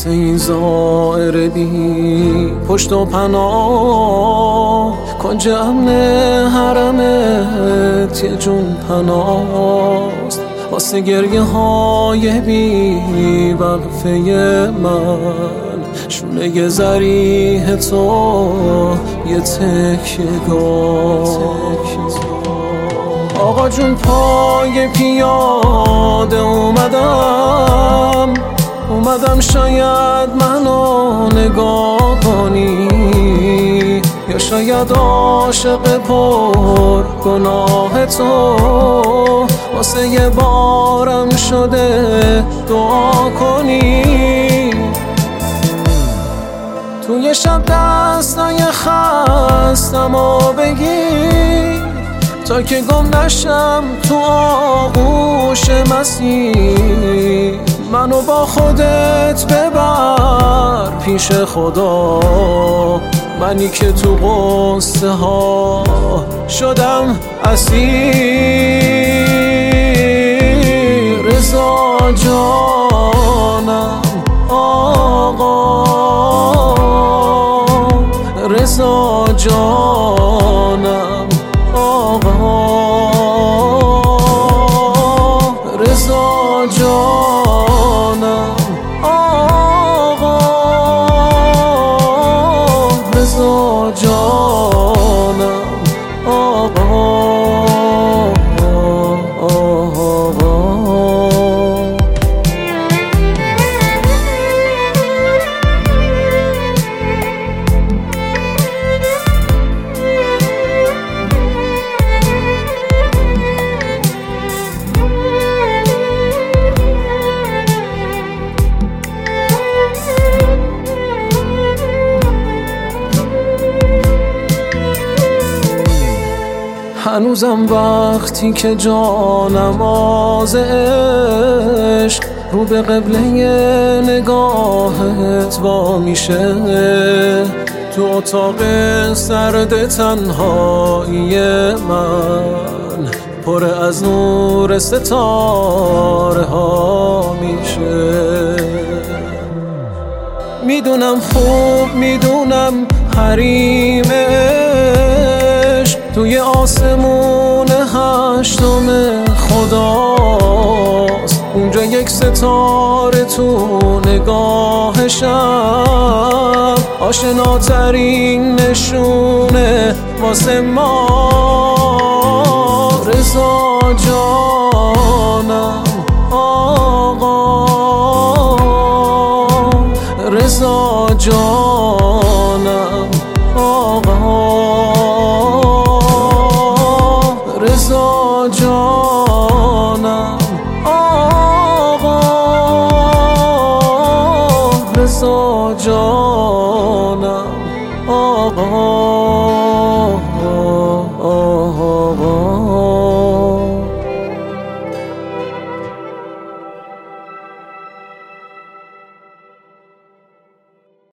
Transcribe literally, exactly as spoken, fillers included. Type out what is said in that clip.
این زائر بی پشت و پناه، کنج امن حرمت یه جون پناست، واسه گریه های بی وقفه من شونه ضریح تو یه تکیه‌گاه. آقا جون پای پیاده اومدم اومدم شاید منو نگاه کنی، یا شاید عاشق پر گناه تو واسه یه بارم شده دعا کنی. توی شب دستای خستم و بگیر تا که گم نشم تو آغوش مسیح، منو با خودت ببر پیش خدا، منی که تو قصه ها شدم اسیر. رضا جانم آقا، رضا جانم آقا، رضا جانم آقا، رضا جانم آقا. هنوزم وقتی که جانم آز عشق رو به قبله نگاهت وا میشه، تو اتاق سرد تنهایی من پر از نور ستاره ها میشه. میدونم خوب میدونم حریم عشق توی آسمون هشتم خداست، اونجا یک ستاره تو نگاه شب آشناترین نشونه واسه ما. رضا جانم آقا، رضا جانم آقا، رضا جانم آقا، رضا جانم آقا.